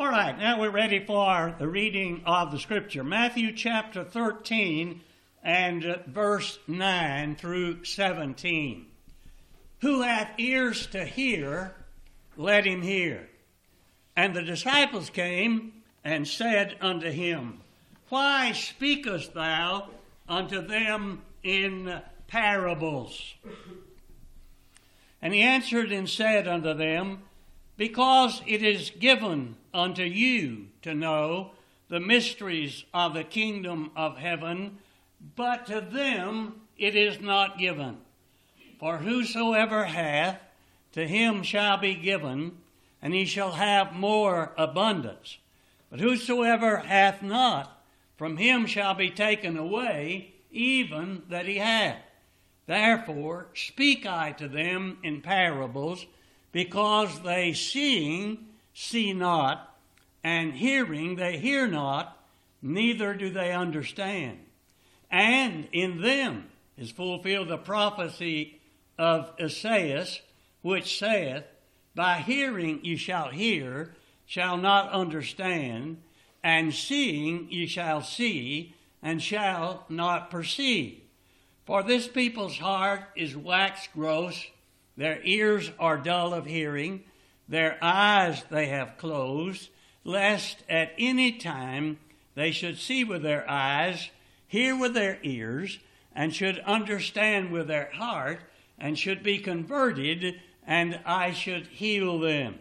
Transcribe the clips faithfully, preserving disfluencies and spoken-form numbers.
All right, now we're ready for the reading of the Scripture. Matthew chapter thirteen and uh, verse nine through seventeen. Who hath ears to hear, let him hear. And the disciples came and said unto him, Why speakest thou unto them in parables? And he answered and said unto them, Because it is given unto you to know the mysteries of the kingdom of heaven, but to them it is not given. For whosoever hath, to him shall be given, and he shall have more abundance. But whosoever hath not, from him shall be taken away, even that he hath. Therefore speak I to them in parables, because they seeing see not, and hearing they hear not, neither do they understand. And in them is fulfilled the prophecy of Esaias, which saith, By hearing ye shall hear, shall not understand, and seeing ye shall see, and shall not perceive. For this people's heart is waxed gross, their ears are dull of hearing, their eyes they have closed, lest at any time they should see with their eyes, hear with their ears, and should understand with their heart, and should be converted, and I should heal them.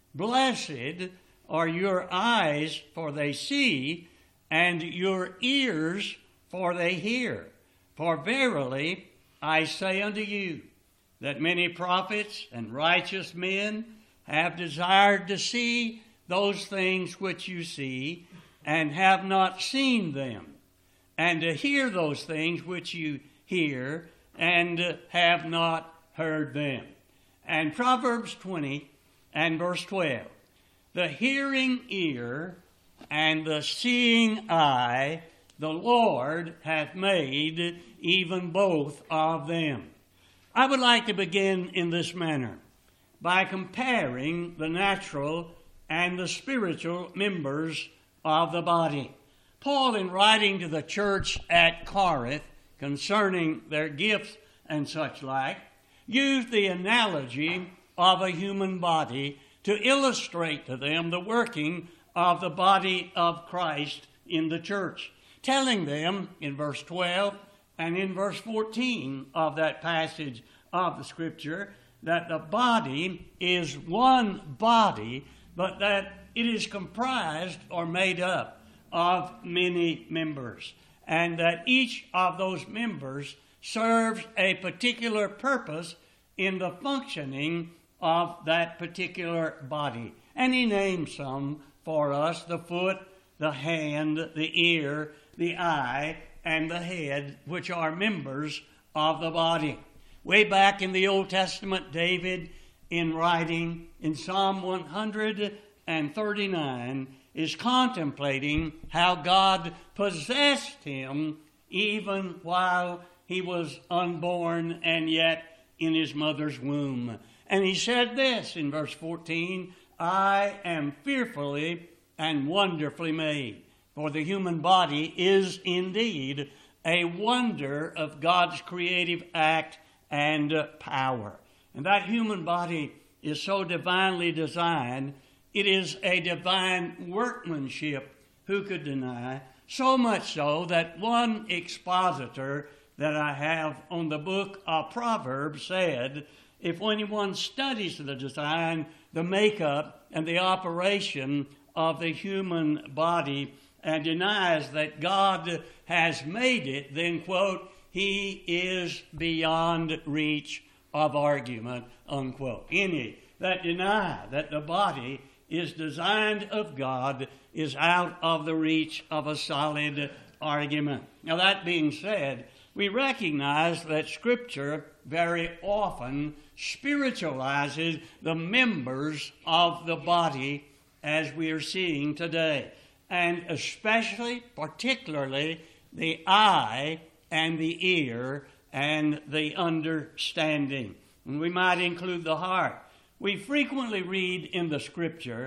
Blessed are your eyes, for they see, and your ears, for they hear. For verily I say unto you, that many prophets and righteous men have desired to see those things which you see, and have not seen them, and to hear those things which you hear, and have not heard them. And Proverbs twenty and verse twelve, the hearing ear and the seeing eye, the Lord hath made even both of them. I would like to begin in this manner by comparing the natural and the spiritual members of the body. Paul, in writing to the church at Corinth concerning their gifts and such like, used the analogy of a human body to illustrate to them the working of the body of Christ in the church, telling them in verse twelve and in verse fourteen of that passage of the Scripture that the body is one body, but that it is comprised or made up of many members, and that each of those members serves a particular purpose in the functioning of that particular body. And he names some for us: the foot, the hand, the ear, the eye, and the head, which are members of the body. Way back in the Old Testament, David, in writing in Psalm one hundred thirty-nine, is contemplating how God possessed him even while he was unborn and yet in his mother's womb. And he said this in verse fourteen, I am fearfully and wonderfully made. For the human body is indeed a wonder of God's creative act and power. And that human body is so divinely designed, it is a divine workmanship. Who could deny? So much so that one expositor that I have on the book of Proverbs said, if anyone studies the design, the makeup, and the operation of the human body and denies that God has made it, then, quote, he is beyond reach of argument, unquote. Any that deny that the body is designed of God is out of the reach of a solid argument. Now, that being said, we recognize that Scripture very often spiritualizes the members of the body as we are seeing today, and especially, particularly, the eye and the ear and the understanding. And we might include the heart. We frequently read in the Scripture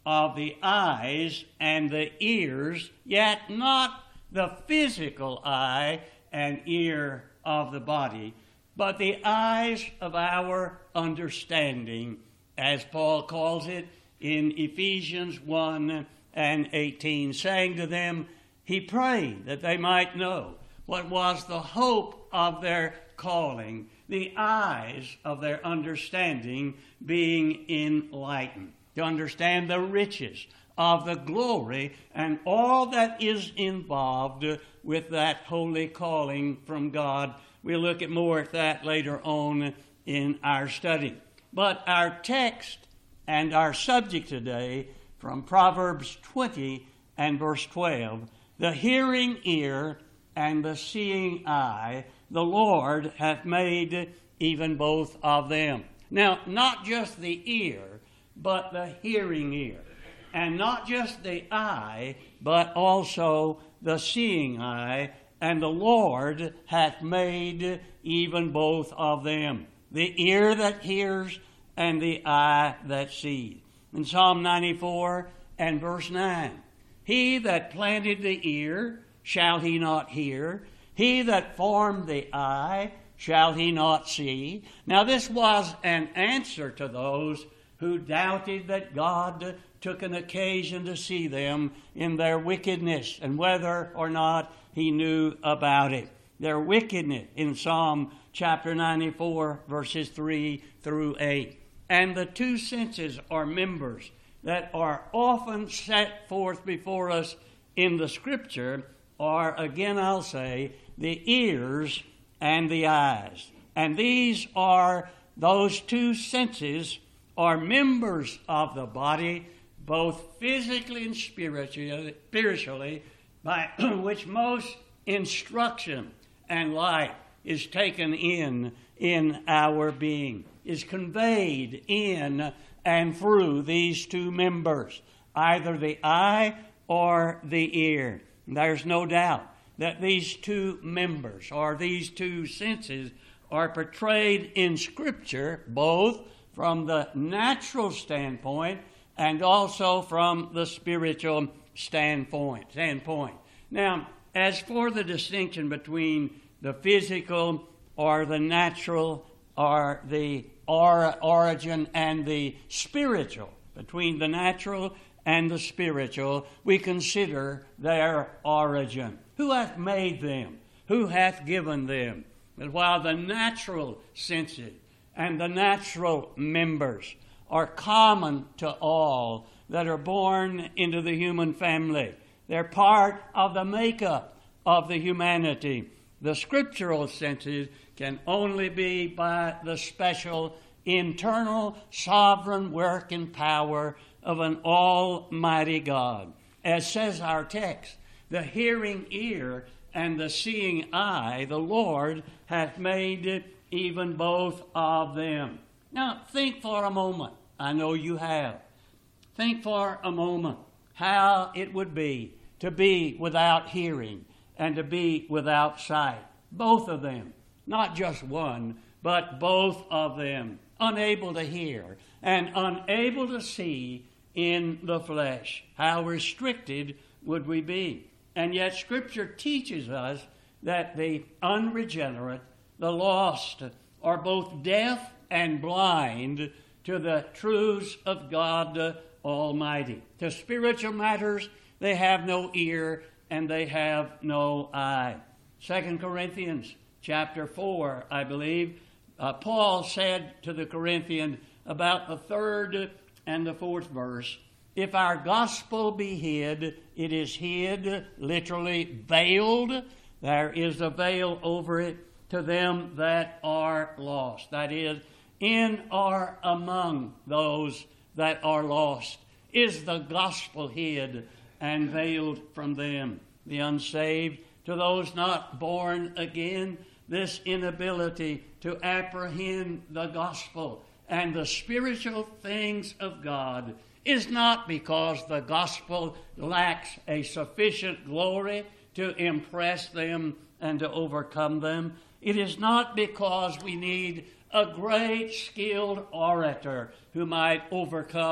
of the eyes and the ears, yet not the physical eye and ear of the body, but the eyes of our understanding, as Paul calls it in Ephesians one and eighteen, saying to them, he prayed that they might know what was the hope of their calling, the eyes of their understanding being enlightened, to understand the riches of the glory and all that is involved with that holy calling from God. We'll look at more at that later on in our study. But our text and our subject today from Proverbs twenty and verse twelve, the hearing ear and the seeing eye, the Lord hath made even both of them. Now, not just the ear, but the hearing ear. And not just the eye, but also the seeing eye. And the Lord hath made even both of them. The ear that hears and the eye that sees. In Psalm ninety-four and verse nine, he that planted the ear, shall he not hear? He that formed the eye, shall he not see? Now this was an answer to those who doubted that God took an occasion to see them in their wickedness and whether or not he knew about it. Their wickedness in Psalm chapter ninety-four, verses three through eight. And the two senses are members that are often set forth before us in the Scripture are, again I'll say, the ears and the eyes. And these are, those two senses are members of the body, both physically and spiritually, spiritually by which most instruction and light is taken in in our being, is conveyed in and through these two members, either the eye or the ear. There's no doubt that these two members or these two senses are portrayed in Scripture both from the natural standpoint and also from the spiritual standpoint. standpoint. Now, as for the distinction between the physical or the natural or the or, origin and the spiritual, between the natural and the spiritual, we consider their origin. Who hath made them? Who hath given them? But while the natural senses and the natural members are common to all that are born into the human family, they're part of the makeup of the humanity. The scriptural senses can only be by the special internal sovereign work and power of an almighty God. As says our text, the hearing ear and the seeing eye, the Lord hath made even both of them. Now, think for a moment. I know you have. Think for a moment how it would be to be without hearing and to be without sight. Both of them. Not just one, but both of them. Unable to hear and unable to see in the flesh. How restricted would we be? And yet Scripture teaches us that the unregenerate, the lost, are both deaf and blind to the truths of God Almighty. To spiritual matters, they have no ear and they have no eye. Second Corinthians chapter four, I believe, uh, Paul said to the Corinthians about the third and the fourth verse, if our gospel be hid, it is hid, literally veiled. There is a veil over it to them that are lost. That is, in or among those that are lost is the gospel hid and veiled from them. The unsaved, to those not born again, this inability to apprehend the gospel and the spiritual things of God is not because the gospel lacks a sufficient glory to impress them and to overcome them. It is not because we need a great skilled orator who might overcome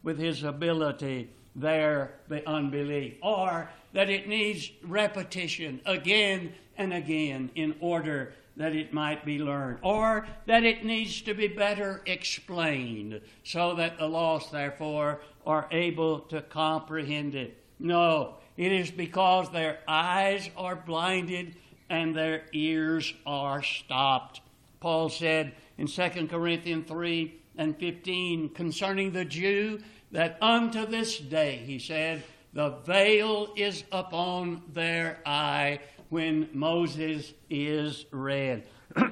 with his ability, there the unbelief. Or that it needs repetition again and again in order that it might be learned. Or that it needs to be better explained so that the lost, therefore, are able to comprehend it. No, it is because their eyes are blinded and their ears are stopped. Paul said in Second Corinthians three and fifteen concerning the Jew that unto this day, he said, the veil is upon their eye when Moses is read.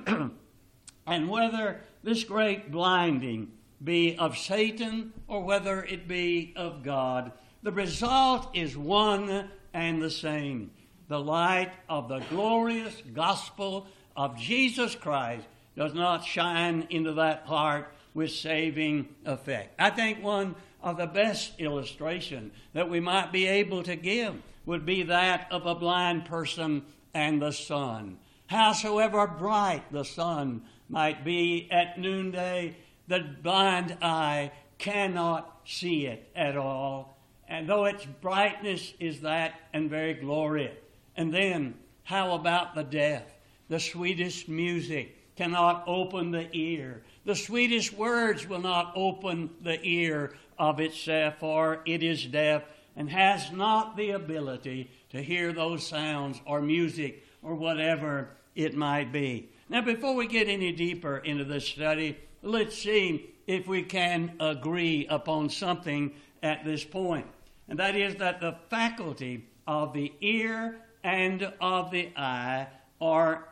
And whether this great blinding be of Satan or whether it be of God, the result is one and the same. The light of the glorious gospel of Jesus Christ does not shine into that heart with saving effect. I think one of the best illustration that we might be able to give would be that of a blind person and the sun. Howsoever bright the sun might be at noonday, the blind eye cannot see it at all. And though its brightness is that and very glorious. And then, how about the deaf? The sweetest music cannot open the ear. The sweetest words will not open the ear of itself, for it is deaf and has not the ability to hear those sounds or music or whatever it might be. Now, before we get any deeper into this study, let's see if we can agree upon something at this point. And that is that the faculty of the ear and of the eye are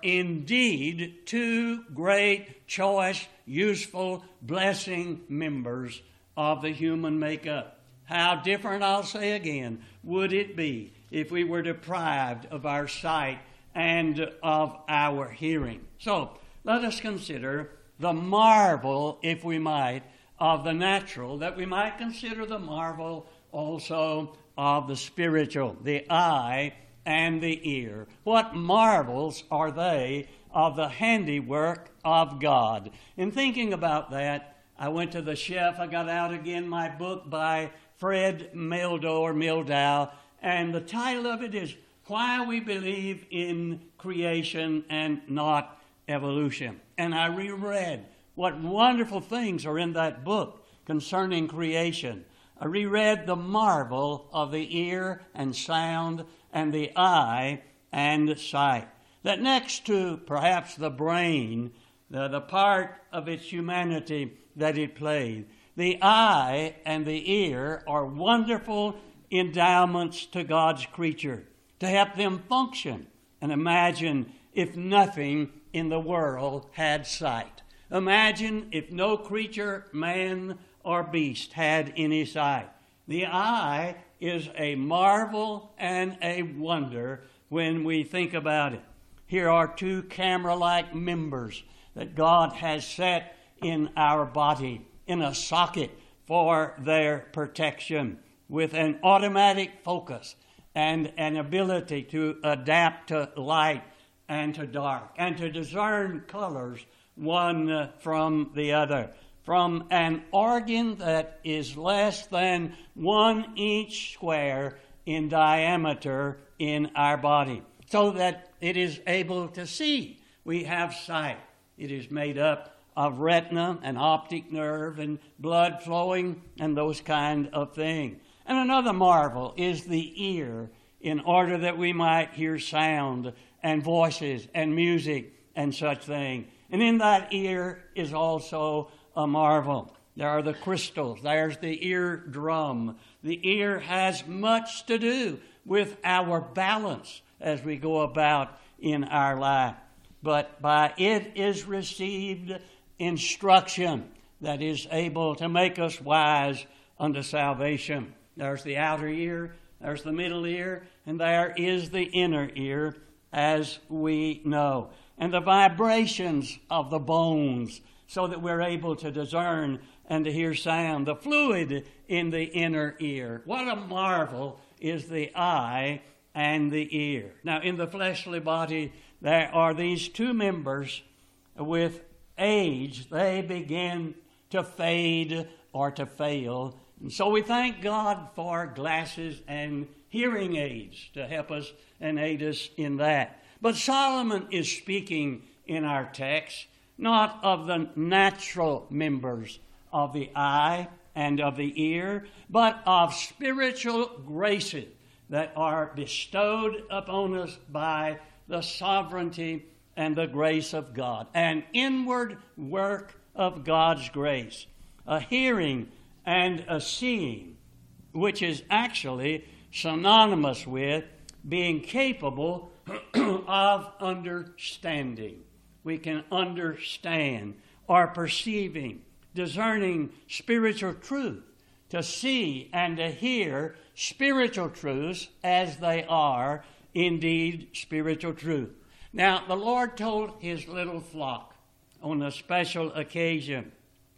indeed two great, choice, useful, blessing members of the human makeup. How different, I'll say again, would it be if we were deprived of our sight and of our hearing? So, let us consider the marvel, if we might, of the natural, that we might consider the marvel also of the spiritual, the eye and the ear. What marvels are they of the handiwork of God? In thinking about that, I went to the shelf. I got out again my book by Fred Meldow or Mildow, and the title of it is Why We Believe in Creation and Not Evolution. And I reread what wonderful things are in that book concerning creation. I reread the marvel of the ear and sound and the eye and sight. That next to perhaps the brain, the, the part of its humanity that it played, the eye and the ear are wonderful endowments to God's creature to help them function. And imagine if nothing in the world had sight. Imagine if no creature, man or beast, had any sight. The eye is a marvel and a wonder when we think about it. Here are two camera-like members that God has set in our body in a socket for their protection with an automatic focus and an ability to adapt to light and to dark and to discern colors one uh, from the other. From an organ that is less than one inch square in diameter in our body, so that it is able to see. We have sight. It is made up of retina and optic nerve and blood flowing and those kind of things. And another marvel is the ear, in order that we might hear sound and voices and music and such things. And in that ear is also a marvel. There are the crystals. There's the eardrum. The ear has much to do with our balance as we go about in our life. But by it is received instruction that is able to make us wise unto salvation. There's the outer ear, there's the middle ear, and there is the inner ear, as we know. And the vibrations of the bones, so that we're able to discern and to hear sound. The fluid in the inner ear. What a marvel is the eye and the ear. Now, in the fleshly body, there are these two members. With age, they begin to fade or to fail, And so we thank God for glasses and hearing aids to help us and aid us in that. But Solomon is speaking in our text not of the natural members of the eye and of the ear, but of spiritual graces that are bestowed upon us by the sovereignty and the grace of God. An inward work of God's grace. A hearing and a seeing, which is actually synonymous with being capable of understanding. We can understand or perceiving, discerning spiritual truth, to see and to hear spiritual truths as they are indeed spiritual truth. Now, the Lord told his little flock on a special occasion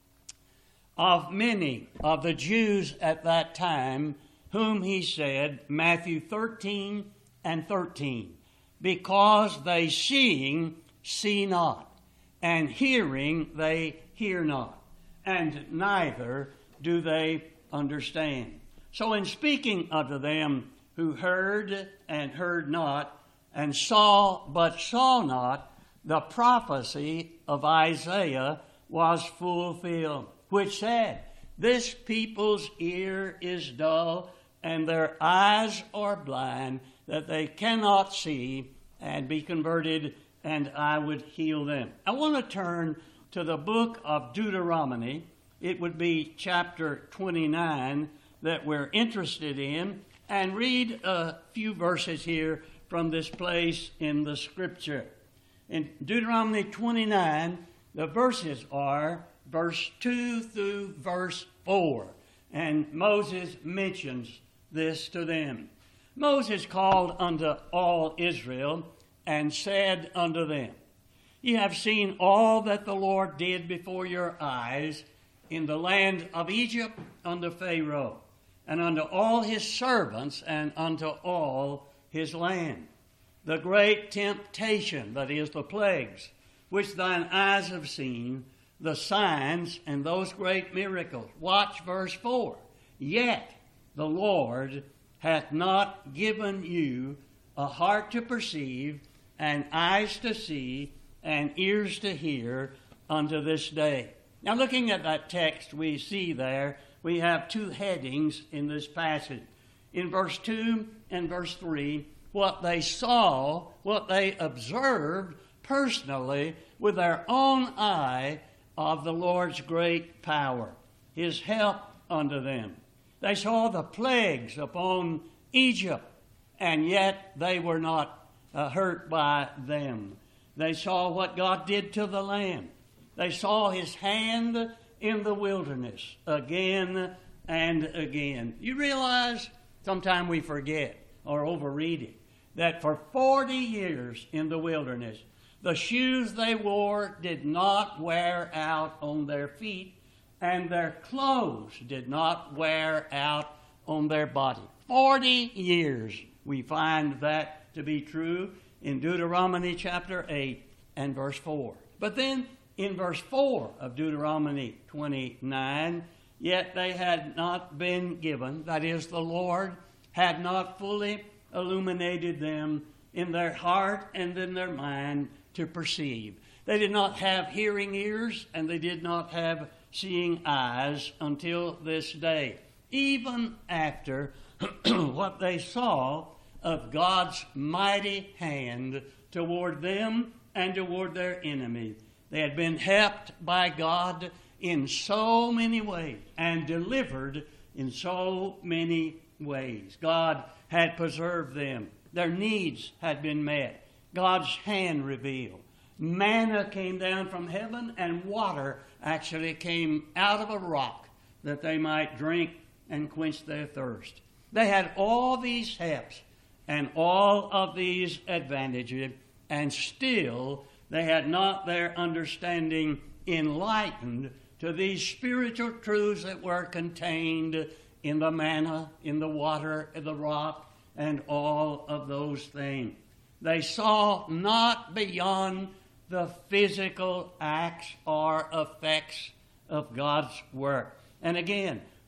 of many of the Jews at that time, whom he said, Matthew thirteen and thirteen, because they seeing see not, and hearing they hear not, and neither do they understand. So in speaking unto them who heard and heard not, and saw but saw not, the prophecy of Isaiah was fulfilled, which said, This people's ear is dull, and their eyes are blind, that they cannot see and be converted, and I would heal them. I want to turn to the book of Deuteronomy. It would be chapter twenty-nine that we're interested in, and read a few verses here from this place in the Scripture. In Deuteronomy twenty-nine, the verses are verse two through verse four, and Moses mentions this to them. Moses called unto all Israel, and said unto them, Ye have seen all that the Lord did before your eyes in the land of Egypt unto Pharaoh, and unto all his servants, and unto all his land. The great temptation, that is, the plagues, which thine eyes have seen, the signs and those great miracles. Watch verse four. Yet the Lord hath not given you a heart to perceive, and eyes to see, and ears to hear unto this day. Now, looking at that text, we see there, we have two headings in this passage. In verse two and verse three, what they saw, what they observed personally with their own eye of the Lord's great power, his help unto them. They saw the plagues upon Egypt, and yet they were not uh, hurt by them. They saw what God did to the land. They saw his hand in the wilderness again and again. You realize, sometimes we forget or overread it, that for forty years in the wilderness, the shoes they wore did not wear out on their feet, and their clothes did not wear out on their body. Forty years, we find that to be true in Deuteronomy chapter eight and verse four. But then in verse four of Deuteronomy twenty-nine, yet they had not been given, that is, the Lord had not fully illuminated them in their heart and in their mind to perceive. They did not have hearing ears, and they did not have seeing eyes until this day, even after what they saw of God's mighty hand toward them and toward their enemies. They had been helped by God in so many ways and delivered in so many ways. God had preserved them. Their needs had been met. God's hand revealed. Manna came down from heaven, and water actually came out of a rock that they might drink and quench their thirst. They had all these helps and all of these advantages, and still they had not their understanding enlightened to these spiritual truths that were contained in the manna, in the water, in the rock, and all of those things. They saw not beyond the physical acts or effects of God's work. And again,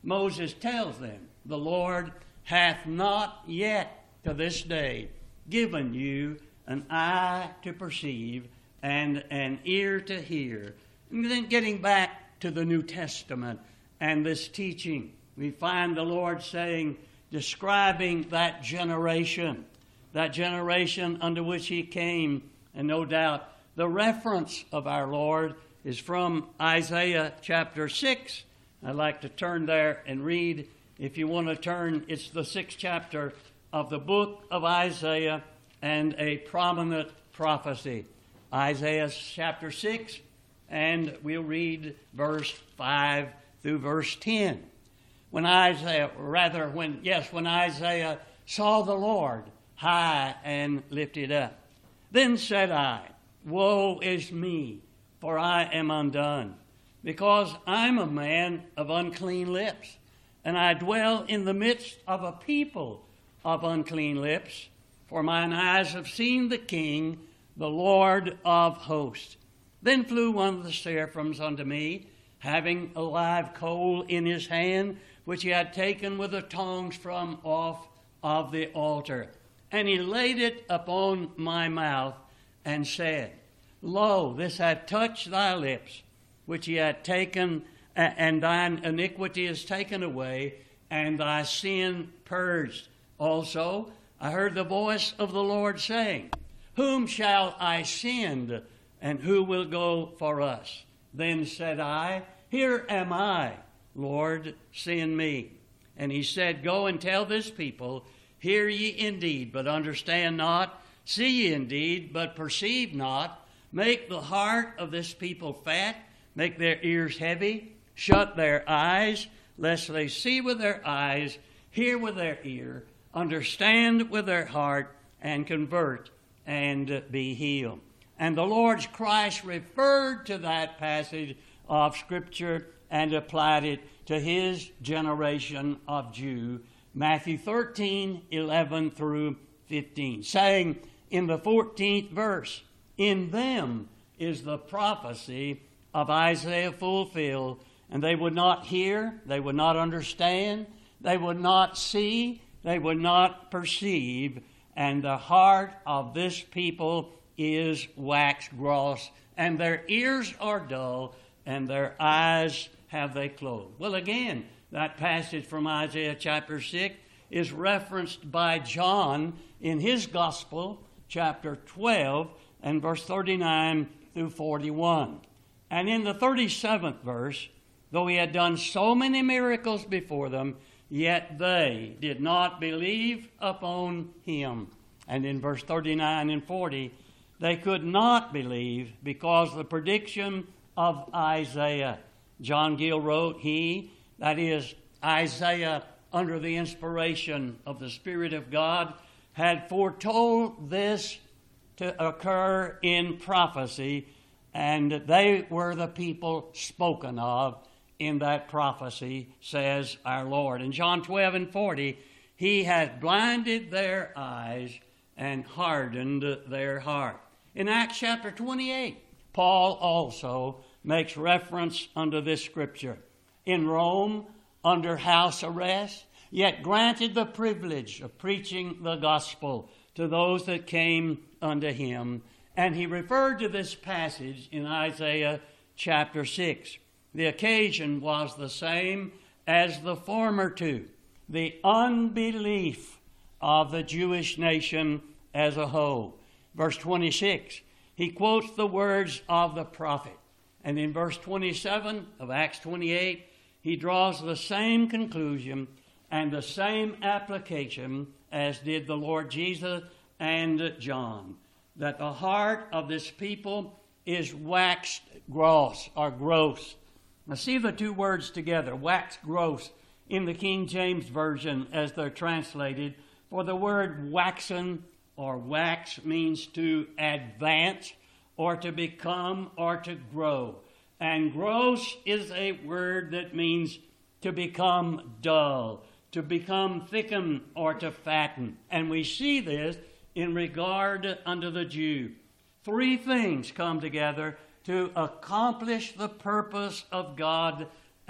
Moses tells them, the Lord hath not yet to this day given you an eye to perceive and an ear to hear. And then getting back to the New Testament and this teaching, we find the Lord saying, describing that generation, that generation unto which he came, and no doubt the reference of our Lord is from Isaiah chapter six. I'd like to turn there and read. If you want to turn, it's the sixth chapter of the book of Isaiah and a prominent prophecy. Isaiah chapter six, and we'll read verse five through verse ten. When Isaiah, rather, when, yes, when Isaiah saw the Lord high and lifted up, then said I, woe is me, for I am undone, because I'm a man of unclean lips, and I dwell in the midst of a people of unclean lips, for mine eyes have seen the King, the Lord of hosts. Then flew one of the seraphims unto me, having a live coal in his hand, which he had taken with the tongs from off of the altar. And he laid it upon my mouth, and said, Lo, this hath touched thy lips, which he hath taken, and thine iniquity is taken away, and thy sin purged. Also I heard the voice of the Lord saying, Whom shall I send, and who will go for us? Then said I, Here am I, Lord, send me. And he said, Go and tell this people, Hear ye indeed, but understand not. See ye indeed, but perceive not. Make the heart of this people fat, make their ears heavy, shut their eyes, lest they see with their eyes, hear with their ear, understand with their heart, and convert, and be healed. And the Lord Christ referred to that passage of Scripture and applied it to his generation of Jew, Matthew thirteen, eleven through fifteen, saying in the fourteenth verse, In them is the prophecy of Isaiah fulfilled, and they would not hear, they would not understand, they would not see, they would not perceive, and the heart of this people is waxed gross, and their ears are dull, and their eyes have they closed. Well, again, that passage from Isaiah chapter six is referenced by John in his gospel, chapter twelve, and verse thirty-nine through forty-one. And in the thirty-seventh verse, though he had done so many miracles before them, yet they did not believe upon him. And in verse thirty-nine and forty, they could not believe because the prediction of Isaiah. John Gill wrote, he, that is Isaiah, under the inspiration of the Spirit of God, had foretold this to occur in prophecy, and they were the people spoken of in that prophecy, says our Lord. In John twelve and forty, he hath blinded their eyes and hardened their heart. In Acts chapter twenty-eight, Paul also makes reference unto this scripture. In Rome, under house arrest, yet granted the privilege of preaching the gospel to those that came unto him. And he referred to this passage in Isaiah chapter six. The occasion was the same as the former two, the unbelief of the Jewish nation as a whole. Verse twenty-six, he quotes the words of the prophet. And in verse twenty-seven of Acts twenty-eight, he draws the same conclusion and the same application as did the Lord Jesus and John, that the heart of this people is waxed gross or gross. Now see the two words together, waxed gross, in the King James Version as they're translated. For the word waxen or wax means to advance or to become or to grow. And gross is a word that means to become dull, to become thicken or to fatten. And we see this in regard unto the Jew. Three things come together to accomplish the purpose of God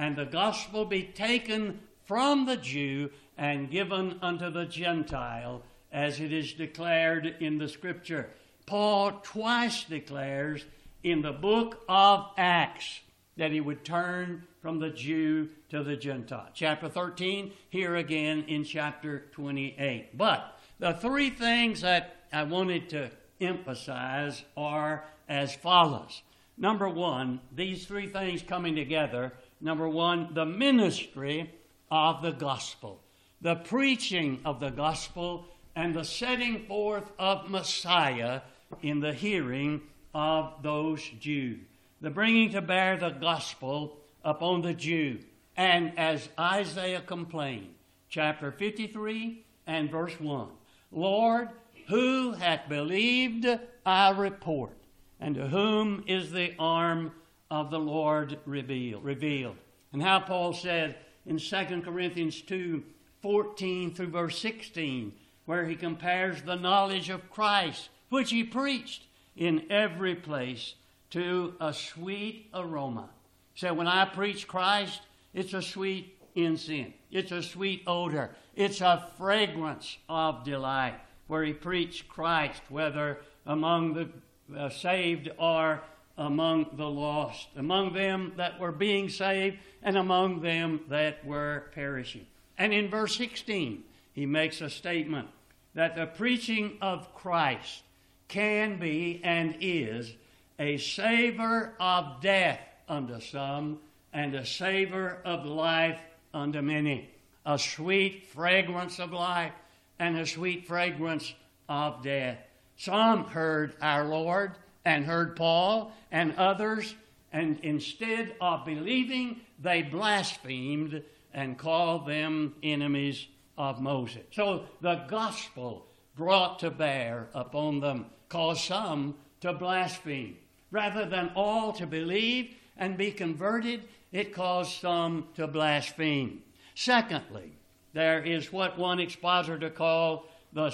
and the gospel be taken from the Jew and given unto the Gentile, as it is declared in the Scripture. Paul twice declares in the book of Acts that he would turn from the Jew to the Gentile. Chapter thirteen, here again in chapter twenty-eight. But the three things that I wanted to emphasize are as follows. Number one, these three things coming together. Number one, the ministry of the gospel, the preaching of the gospel, and the setting forth of Messiah in the hearing of those Jews. The bringing to bear the gospel upon the Jew. And as Isaiah complained, chapter fifty-three and verse one, Lord, who hath believed our report, and to whom is the arm of the Lord revealed? revealed. And how Paul said in Second Corinthians two, fourteen through verse sixteen, where he compares the knowledge of Christ, which he preached in every place, to a sweet aroma. So when I preach Christ, it's a sweet incense. It's a sweet odor. It's a fragrance of delight. Where he preached Christ, whether among the uh, saved or among the lost, among them that were being saved and among them that were perishing. And in verse sixteen, he makes a statement that the preaching of Christ can be and is a savor of death unto some and a savor of life unto many. A sweet fragrance of life and a sweet fragrance of death. Some heard our Lord and heard Paul and others, and instead of believing, they blasphemed and called them enemies of Moses. So the gospel brought to bear upon them caused some to blaspheme. Rather than all to believe and be converted, it caused some to blaspheme. Secondly, there is what one expositor called the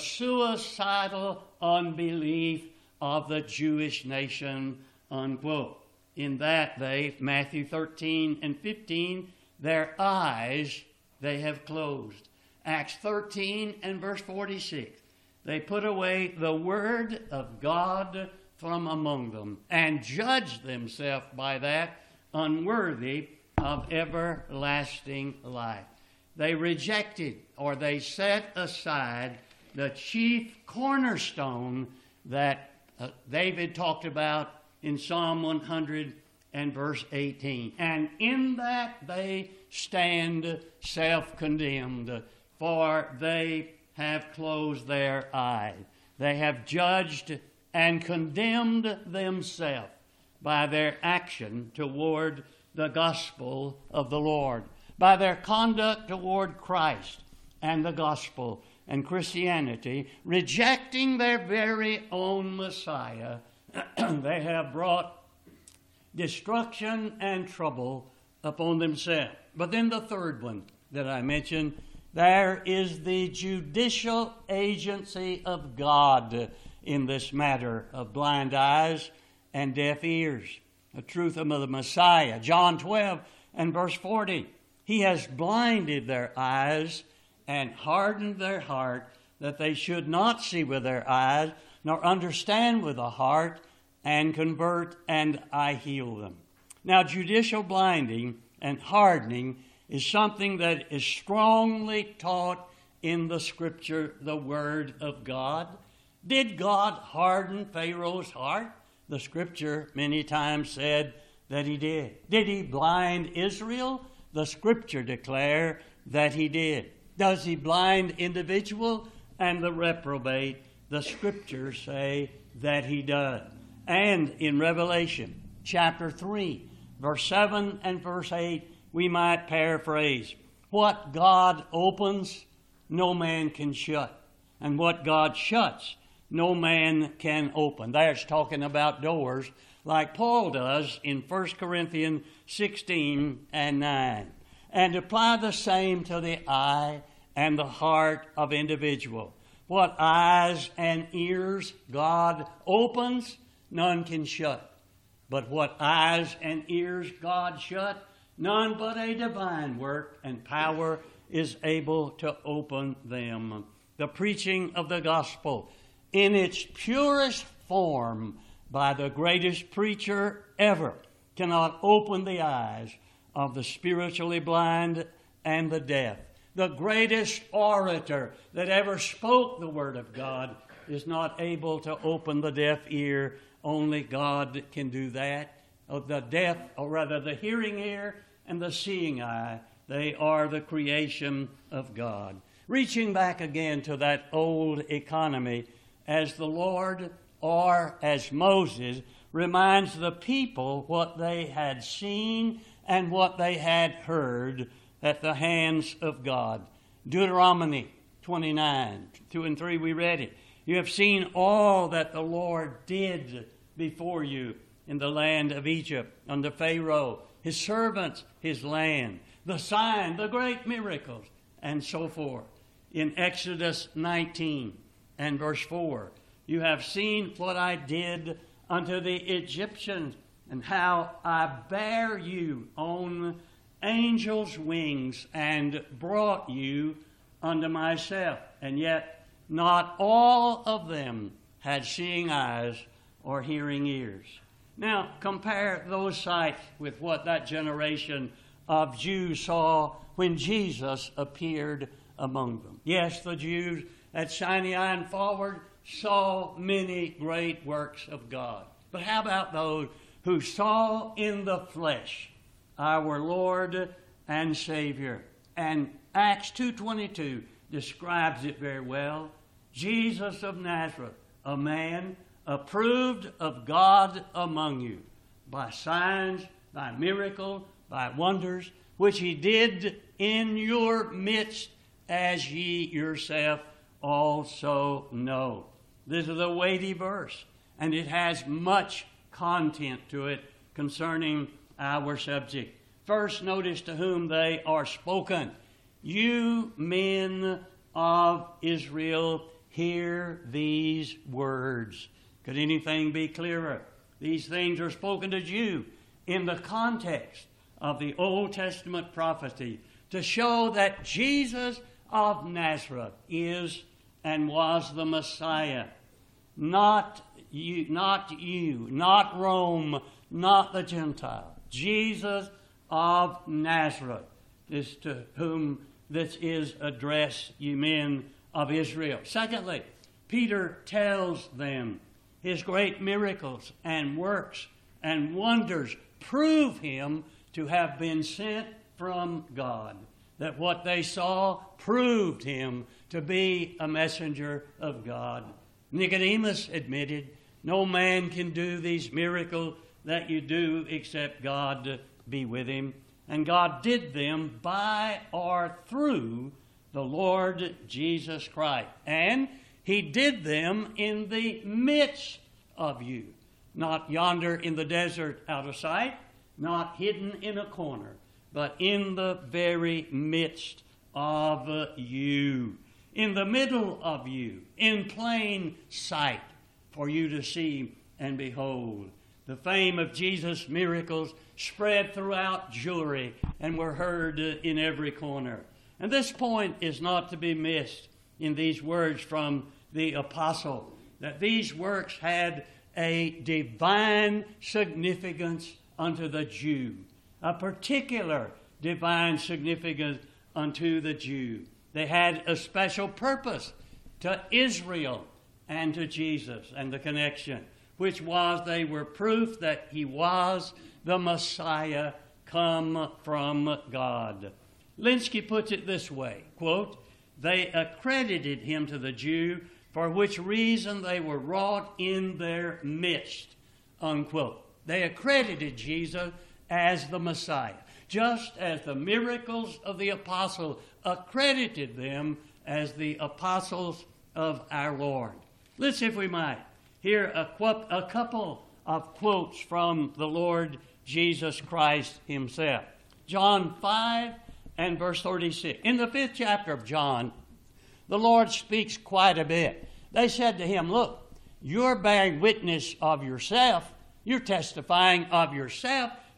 suicidal unbelief of the Jewish nation, unquote. In that they, Matthew thirteen and fifteen, their eyes they have closed. Acts thirteen and verse forty-six, they put away the word of God from among them and judged themselves by that unworthy of everlasting life. They rejected, or they set aside, the chief cornerstone that uh, David talked about in Psalm one hundred and verse eighteen. And in that they stand self-condemned, for they have closed their eyes. They have judged and condemned themselves by their action toward the gospel of the Lord, by their conduct toward Christ and the gospel and Christianity, rejecting their very own Messiah. They have brought destruction and trouble upon themselves. But then the third one that I mentioned, there is the judicial agency of God in this matter of blind eyes and deaf ears. The truth of the Messiah. John twelve and verse forty. He has blinded their eyes and hardened their heart, that they should not see with their eyes, nor understand with the heart, and convert, and I heal them. Now, judicial blinding and hardening is something that is strongly taught in the Scripture, the Word of God. Did God harden Pharaoh's heart? The Scripture many times said that he did. Did he blind Israel? The Scripture declare that he did. Does he blind individual and the reprobate? The Scriptures say that he does. And in Revelation chapter three, verse seven and verse eight, we might paraphrase, what God opens, no man can shut. And what God shuts, no man can open. That's talking about doors, like Paul does in First Corinthians sixteen and nine. And apply the same to the eye and the heart of individual. What eyes and ears God opens, none can shut. But what eyes and ears God shut, None but a divine work and power is able to open them. The preaching of the gospel in its purest form by the greatest preacher ever cannot open the eyes of the spiritually blind and the deaf. The greatest orator that ever spoke the word of God is not able to open the deaf ear. Only God can do that. The deaf, or rather the hearing ear and the seeing eye, they are the creation of God. Reaching back again to that old economy, as the Lord, or as Moses, reminds the people what they had seen and what they had heard at the hands of God. Deuteronomy twenty-nine, two and three, we read it. You have seen all that the Lord did before you in the land of Egypt, under Pharaoh, his servants, his land, the sign, the great miracles, and so forth. In Exodus nineteen and verse four, you have seen what I did unto the Egyptians, and how I bare you on angels' wings and brought you unto myself. And yet not all of them had seeing eyes or hearing ears. Now compare those sights with what that generation of Jews saw when Jesus appeared among them. Yes, the Jews at Sinai and forward saw many great works of God. But how about those who saw in the flesh our Lord and Savior? And Acts two twenty-two describes it very well. Jesus of Nazareth, a man approved of God among you, by signs, by miracles, by wonders, which he did in your midst, as ye yourself also know. This is a weighty verse, and it has much content to it concerning our subject. First, notice to whom they are spoken. You men of Israel, hear these words. Could anything be clearer? These things are spoken to you in the context of the Old Testament prophecy to show that Jesus of Nazareth is and was the Messiah. Not you, not you, not Rome, not the Gentile. Jesus of Nazareth is to whom this is addressed, you men of Israel. Secondly, Peter tells them his great miracles and works and wonders prove him to have been sent from God. That what they saw proved him to be a messenger of God. Nicodemus admitted, no man can do these miracles that you do except God be with him. And God did them by or through the Lord Jesus Christ. And he did them in the midst of you. Not yonder in the desert out of sight, not hidden in a corner, but in the very midst of you. In the middle of you, in plain sight, for you to see and behold. The fame of Jesus' miracles spread throughout Jewry and were heard in every corner. And this point is not to be missed in these words from the apostle, that these works had a divine significance unto the Jew, a particular divine significance unto the Jew. They had a special purpose to Israel and to Jesus and the connection, which was they were proof that he was the Messiah come from God. Linsky puts it this way, quote, they accredited him to the Jew, for which reason they were wrought in their midst, unquote. They accredited Jesus as the Messiah, just as the miracles of the apostles accredited them as the apostles of our Lord. Let's, if we might, hear a, qu- a couple of quotes from the Lord Jesus Christ himself. John five and verse thirty-six. In the fifth chapter of John, the Lord speaks quite a bit. They said to him, look, you're bearing witness of yourself. You're testifying of yourself.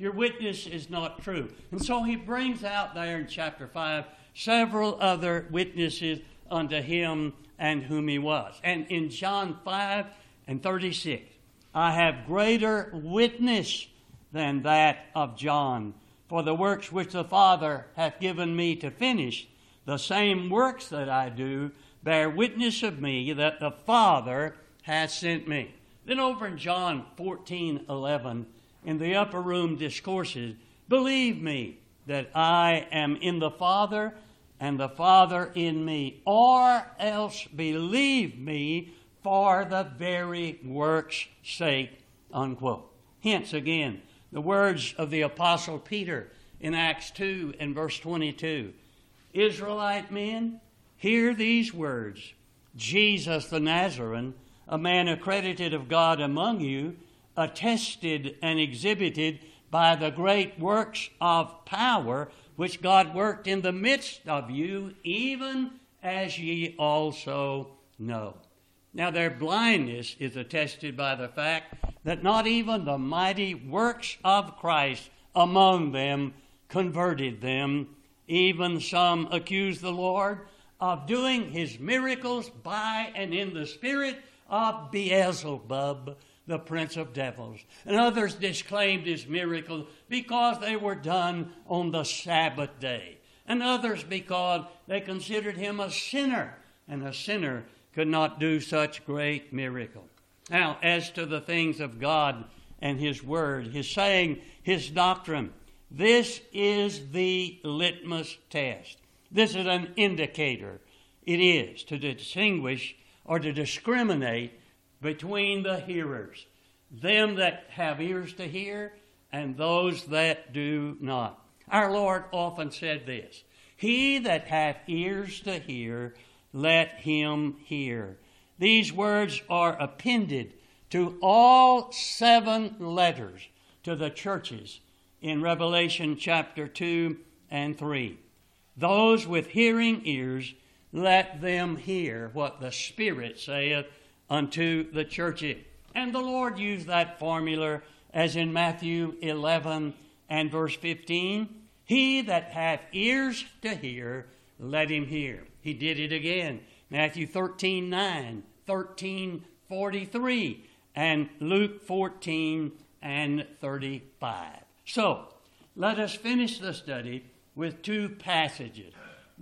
Your witness is not true. And so he brings out there in chapter five several other witnesses unto him and whom he was. And in John five and thirty-six, I have greater witness than that of John. For the works which the Father hath given me to finish, the same works that I do, bear witness of me that the Father hath sent me. Then over in John fourteen eleven, in the upper room discourses, believe me that I am in the Father and the Father in me, or else believe me for the very works' sake, unquote. Hence again, the words of the Apostle Peter in Acts two and verse twenty-two. Israelite men, hear these words. Jesus the Nazarene, a man accredited of God among you, attested and exhibited by the great works of power which God worked in the midst of you, even as ye also know. Now their blindness is attested by the fact that not even the mighty works of Christ among them converted them. Even some accuse the Lord of doing his miracles by and in the spirit of Beelzebub, the prince of devils. And others disclaimed his miracles because they were done on the Sabbath day. And others because they considered him a sinner, and a sinner could not do such great miracles. Now, as to the things of God and his word, his saying, his doctrine, this is the litmus test. This is an indicator. It is to distinguish or to discriminate between the hearers, them that have ears to hear and those that do not. Our Lord often said this, he that hath ears to hear, let him hear. These words are appended to all seven letters to the churches in Revelation chapter two and three. Those with hearing ears, let them hear what the Spirit saith unto the churches. And the Lord used that formula as in Matthew eleven and verse fifteen. He that hath ears to hear, let him hear. He did it again. Matthew thirteen nine, thirteen forty-three, and Luke fourteen and thirty-five. So, let us finish the study with two passages.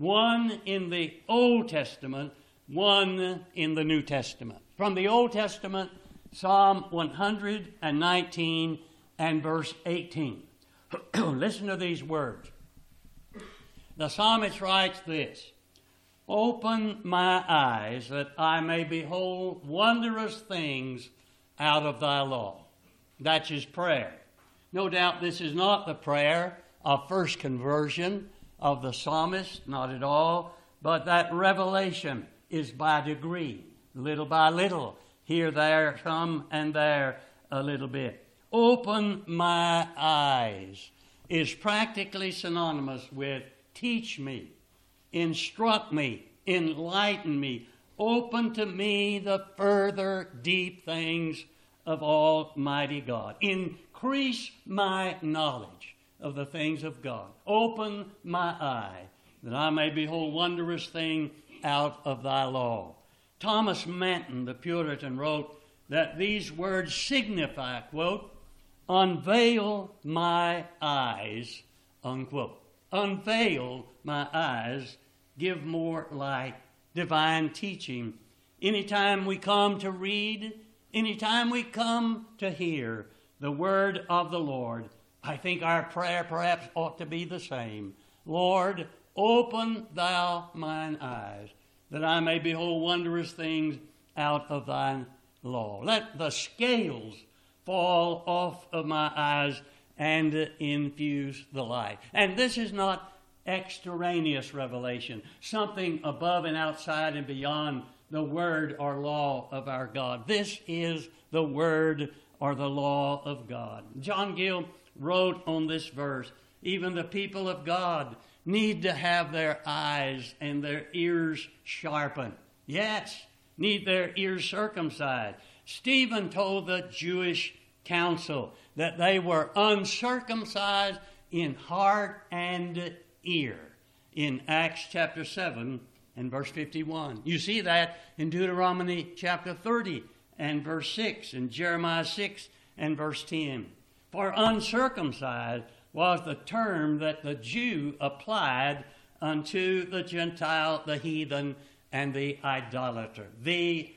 One in the Old Testament, one in the New Testament. From the Old Testament, Psalm one hundred nineteen and verse eighteen. Listen to these words. The psalmist writes this, open my eyes that I may behold wondrous things out of thy law. That's his prayer. No doubt this is not the prayer of first conversion of the psalmist, not at all, but that revelation is by degree, little by little, here, there, some, and there a little bit. Open my eyes is practically synonymous with teach me, instruct me, enlighten me, open to me the further deep things of Almighty God. Increase my knowledge of the things of God. Open my eye that I may behold wondrous things out of thy law. Thomas Manton, the Puritan, wrote that these words signify, quote, unveil my eyes, unquote. Unveil my eyes, give more light, divine teaching. Anytime we come to read, anytime we come to hear the word of the Lord, I think our prayer perhaps ought to be the same. Lord, open thou mine eyes, that I may behold wondrous things out of thine law. Let the scales fall off of my eyes and infuse the light. And this is not extraneous revelation, something above and outside and beyond the word or law of our God. This is the word or the law of God. John Gill wrote on this verse, even the people of God need to have their eyes and their ears sharpened. Yes, need their ears circumcised. Stephen told the Jewish counsel, that they were uncircumcised in heart and ear, in Acts chapter seven and verse fifty-one. You see that in Deuteronomy chapter thirty and verse six, and Jeremiah six and verse ten. For uncircumcised was the term that the Jew applied unto the Gentile, the heathen, and the idolater. The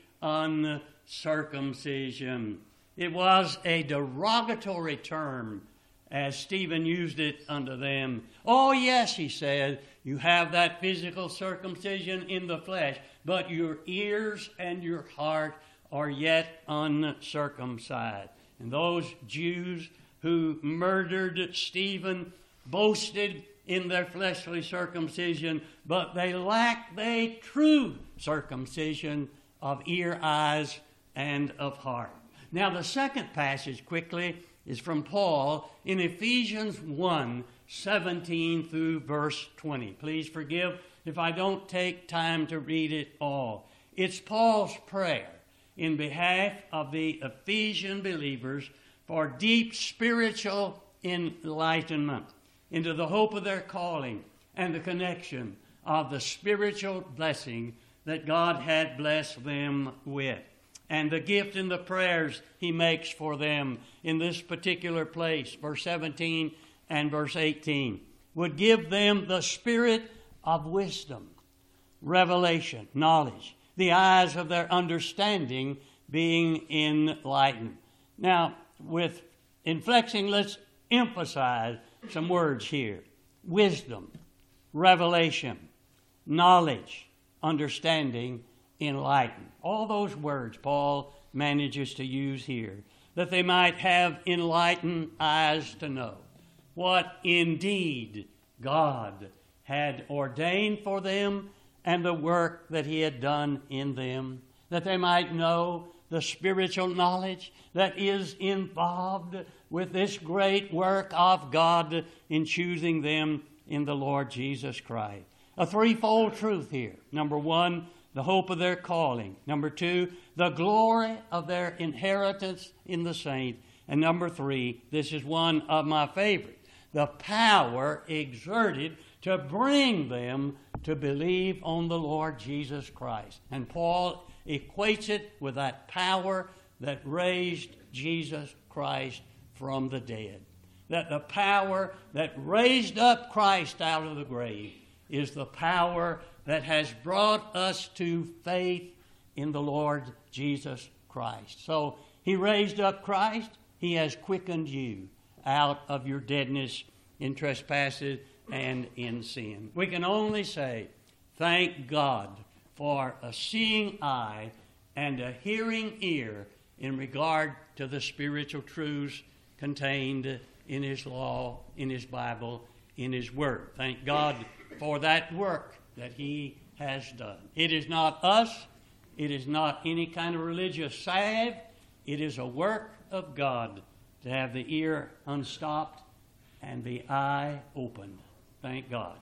uncircumcision. It was a derogatory term as Stephen used it unto them. Oh yes, he said, you have that physical circumcision in the flesh, but your ears and your heart are yet uncircumcised. And those Jews who murdered Stephen boasted in their fleshly circumcision, but they lacked the true circumcision of ear, eyes, and of heart. Now the second passage quickly is from Paul in Ephesians one, seventeen through verse twenty. Please forgive if I don't take time to read it all. It's Paul's prayer in behalf of the Ephesian believers for deep spiritual enlightenment into the hope of their calling and the connection of the spiritual blessing that God had blessed them with, and the gift and the prayers he makes for them in this particular place, verse seventeen and verse eighteen, would give them the spirit of wisdom, revelation, knowledge, the eyes of their understanding being enlightened. Now, with inflexing, let's emphasize some words here. Wisdom, revelation, knowledge, understanding, enlightened. All those words Paul manages to use here, that they might have enlightened eyes to know what indeed God had ordained for them and the work that he had done in them, that they might know the spiritual knowledge that is involved with this great work of God in choosing them in the Lord Jesus Christ. A threefold truth here. Number one, the hope of their calling. Number two, the glory of their inheritance in the saint. And number three, this is one of my favorites, the power exerted to bring them to believe on the Lord Jesus Christ. And Paul equates it with that power that raised Jesus Christ from the dead. That the power that raised up Christ out of the grave is the power that has brought us to faith in the Lord Jesus Christ. So he raised up Christ. He has quickened you out of your deadness in trespasses and in sin. We can only say, thank God for a seeing eye and a hearing ear in regard to the spiritual truths contained in his law, in his Bible, in his word. Thank God for that work that he has done. It is not us. It is not any kind of religious salve. It is a work of God to have the ear unstopped and the eye opened. Thank God.